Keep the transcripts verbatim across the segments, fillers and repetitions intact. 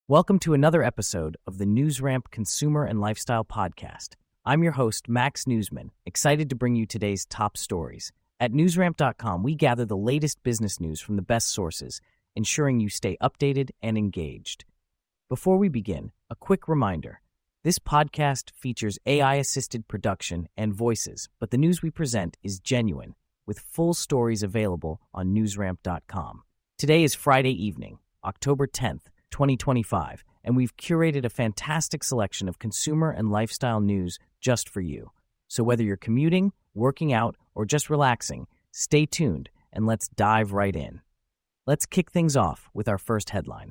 Welcome to another episode of the NewsRamp Consumer and Lifestyle Podcast. I'm your host, Max Newsman, excited to bring you today's top stories. At newsramp dot com, we gather the latest business news from the best sources, ensuring you stay updated and engaged. Before we begin, a quick reminder. This podcast features A I-assisted production and voices, but the news we present is genuine, with full stories available on newsramp dot com. Today is Friday evening, October tenth, twenty twenty-five, and we've curated a fantastic selection of consumer and lifestyle news just for you. So whether you're commuting, working out, or just relaxing, stay tuned and let's dive right in. Let's kick things off with our first headline.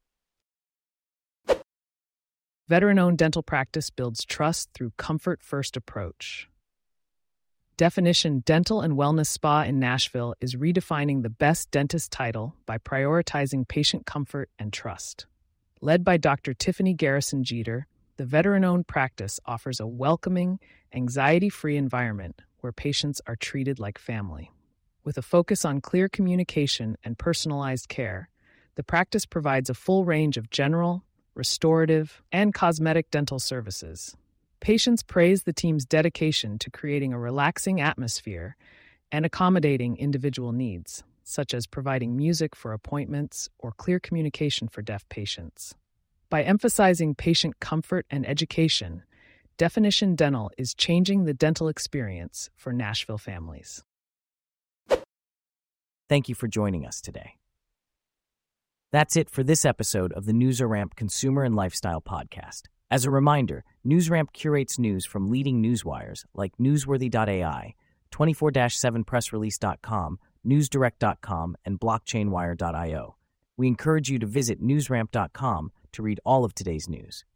Veteran-owned dental practice builds trust through comfort-first approach. Definition Dental and Wellness Spa in Nashville is redefining the best dentist title by prioritizing patient comfort and trust. Led by Doctor Tiffany Garrison Jeter, the veteran-owned practice offers a welcoming, anxiety-free environment where patients are treated like family. With a focus on clear communication and personalized care, the practice provides a full range of general, restorative, and cosmetic dental services. Patients praise the team's dedication to creating a relaxing atmosphere and accommodating individual needs, such as providing music for appointments or clear communication for deaf patients. By emphasizing patient comfort and education, Definition Dental is changing the dental experience for Nashville families. Thank you for joining us today. That's it for this episode of the NewsRamp Consumer and Lifestyle Podcast. As a reminder, NewsRamp curates news from leading newswires like newsworthy dot A I, twenty-four seven press release dot com, newsdirect dot com, and blockchain wire dot io. We encourage you to visit newsramp dot com to read all of today's news.